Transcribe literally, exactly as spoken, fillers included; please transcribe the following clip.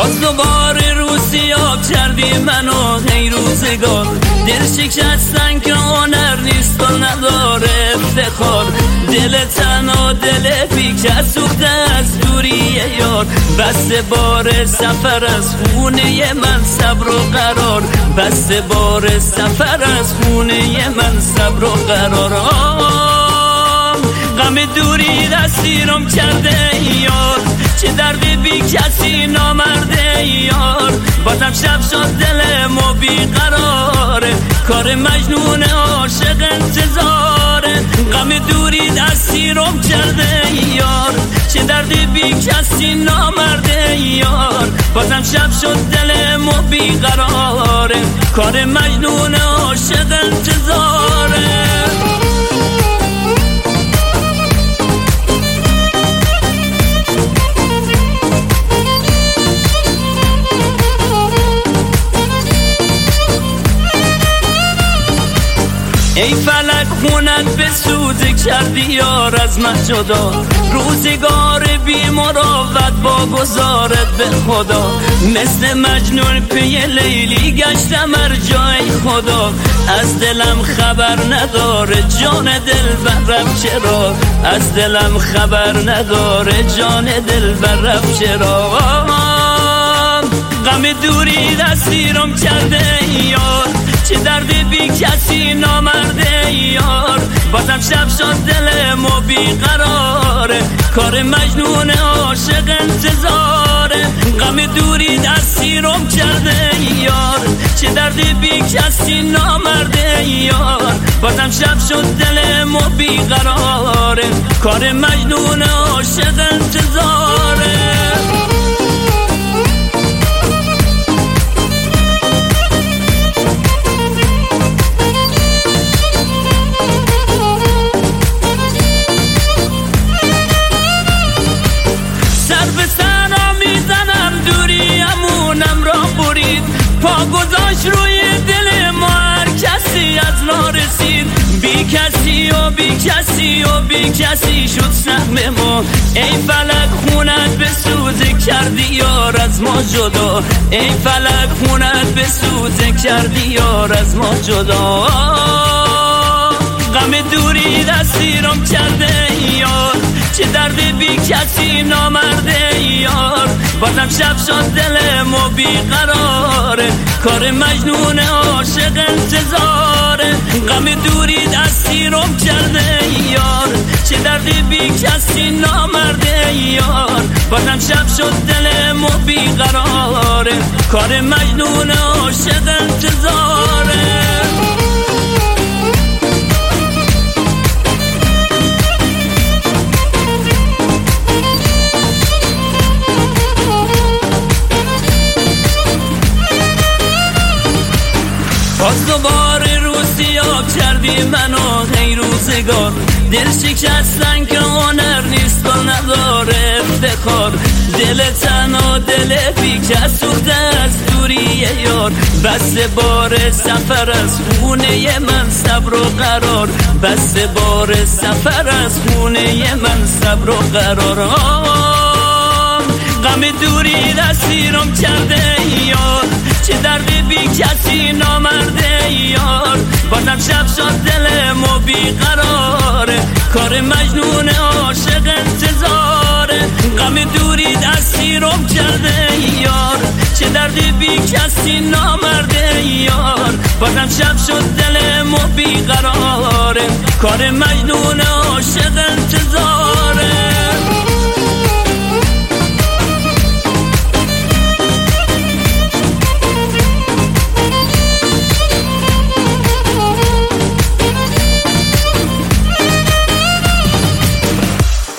باز دوباره روسیاب کردی منو ای روزگار، دل شکستن که هنر نیست و نداره افتخار، دل تنها دل بیکس سوخته از دوری یار، بسته بار سفر از خونه من صبر و قرار، بسته بار سفر از خونه من صبر و قرار. غم دوری دستیرم کرده یار، چه درد بی کسی نامرده یار، بازم شب شد دلمو بی قراره، کار مجنون عاشق انتظاره. غم دوری دستیرم کرده یار، چه درد بی کسی نامرده یار، بازم شب شد دلمو بی قراره، کار مجنون عاشق انتظاره. ای فلک خونت به سوز کردی یار از من جدا، روزگار بی مراوت با گذارت به خدا، مثل مجنون پی لیلی گشتم هر جای خدا، از دلم خبر نداره جان دل برم چرا، از دلم خبر نداره جان دل برم چرا. غم دوری دستیرم کرده یار، چه درد بی کسی نامرده یار، بازم شب شد دلمو بی قراره، کار مجنون عاشق انتظاره. غم دوری دستیرم کرده یار، چه درد بی کسی نامرده یار، بازم شب شد دلمو بی قراره، کار مجنون عاشق انتظاره. پا گذاشت روی دل ما هر کسی از ما رسید، بی کسی و بی کسی و بی کسی شد سهم ما. ای فلک خونت به سوز کردی یار از ما جدا، ای فلک خونت به سوز کردی یار از ما جدا. غم دوری دستیرم کرده یار، چه درد بی کسی نامرده یار، بازم شب شد دلمو بی قراره، کار مجنون عاشق انتظاره. غم دوری دستیرم کرده یار، چه درد بی کسی نامرده یار، بازم شب شد دلمو بی قراره، کار مجنون عاشق انتظاره. باز دوباره روسیاب کردی منو ای روزگار، دل شکستن که هنر نیست و نداره افتخار، دل تنها دل بیکس سوخته از دوری یار، بسته بار سفر از خونه من صبر و قرار، بسته بار سفر از خونه من صبر و قرار. غم دوری دستیرم کرده یار، چه درد بی کسی نامرده یار، بازم شب شد دلمو بی قراره، کار مجنون عاشق انتظاره. غم دوری دستیرم کرده یار، چه درد بی کسی نامرده یار، بازم شب شد دلمو بی قراره، کار مجنون عاشق انتظاره.